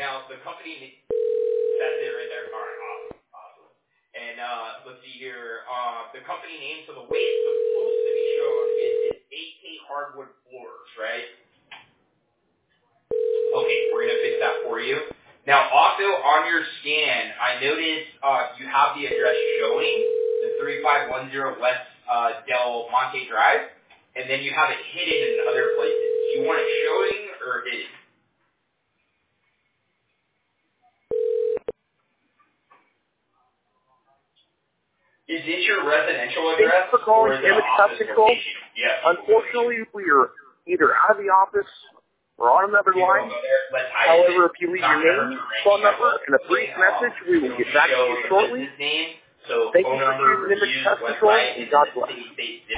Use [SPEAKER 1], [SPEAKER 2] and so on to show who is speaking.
[SPEAKER 1] Now, the company, that's it right there. All right, awesome. And let's see here. The company name, so the way it's supposed to be shown is AK Hardwood Floors, right? Okay, we're going to fix that for you. Now, also on your scan, I noticed you have the address showing, the 3510 West Del Monte Drive, and then you have it hidden in other places. Do you want it showing or hidden? Is this your residential address?
[SPEAKER 2] Thanks for calling Image Pest Control.
[SPEAKER 1] Yes.
[SPEAKER 2] Unfortunately, we are either out of the office or on another line. However, if you leave your name, phone number, and a brief message, we will get back to you shortly. Thank you for choosing Image Pest Control, and God bless.